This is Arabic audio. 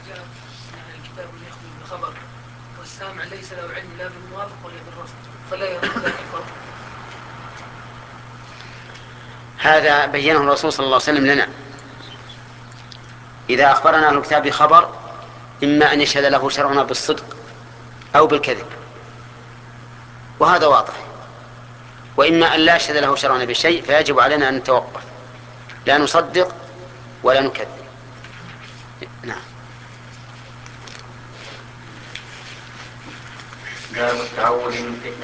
جاء يعني الكتاب يخبر بخبر والسامع ليس له علم لا بالموافق ولا بالرفض فلا يكفر. هذا بينه الرسول صلى الله عليه وسلم لنا. إذا أخبرنا أهل الكتاب بخبر إما أن يشهد له شرعنا بالصدق أو بالكذب، وهذا واضح، وإما أن لا يشهد له شرعنا بشيء، فيجب علينا أن نتوقف، لا نصدق ولا نكذب. نعم. باب التعوذ من فتنة